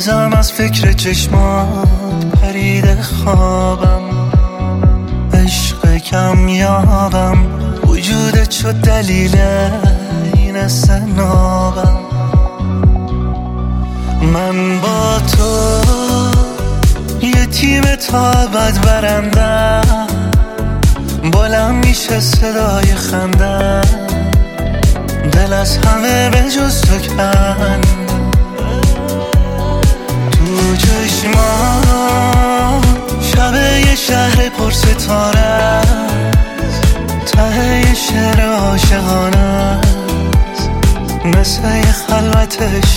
بازم از فکر چشمات پریده خوابم، عشق کمیابم، وجودت شد دلیل این استنابم. من با تو یه تیم تا ابد برندم، بلند میشه صدای خندم، دل از همه به جز تو کن. تو چشما شب یه شهر پر ستاره است، ته یه شعر عاشقانه است، مثل یه خلوت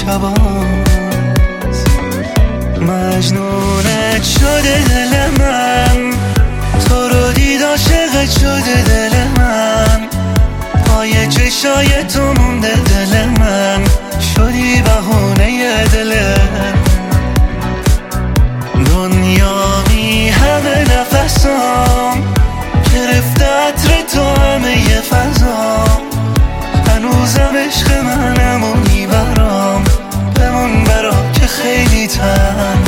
شباست. مجنونت شده دل من، تو رو دید عاشقت شده دل من، پای چشای تو مونده دل من، شدی بهونه دلم. دنیا بی همه نفسام، گرفته عطر تو همه ی فضام، هنوزم عشق منم و میبرام، بمون برام که خیلی تنهام.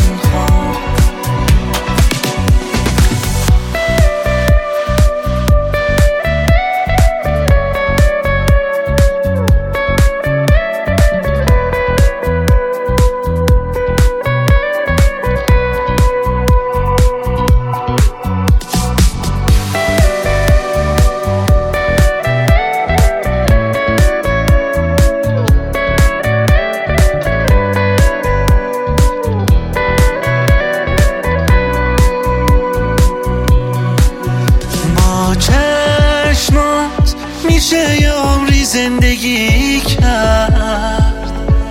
میشه یه عمری زندگی کرد،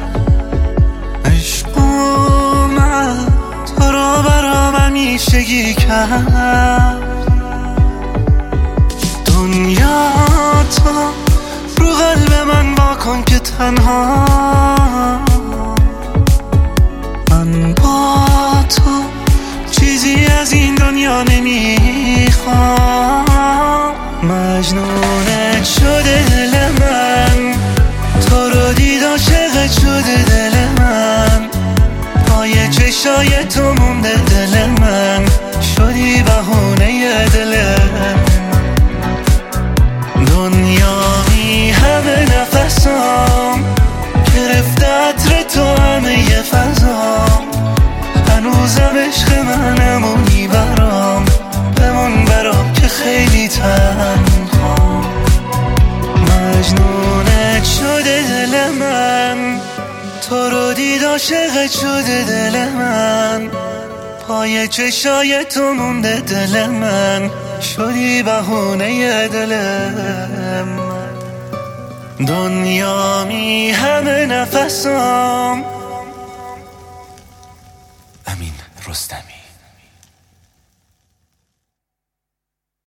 عشق اومد تو رو برام همیشگی کرد. دنیا تو رو قلب من واکن که تنها، من با تو چیزی از این دنیا نمیخوام. مجنونت شده دل من، تو رو دید عاشقت شده دل من، پای چشای تو مونده دل من، شدی بهونه دلم. دنیا بی همه نفسام، گرفته عطر تو همه ی فضام، هنوزم عشق منم و میبرام، بمون برام که خیلی تنهام. مجنونت شده دل من، تو رو دید عاشقت شده دل من، پای چشای تو مونده دل من، شدی بهونه دلم. دنیا می همه نفسام. امین رستمی.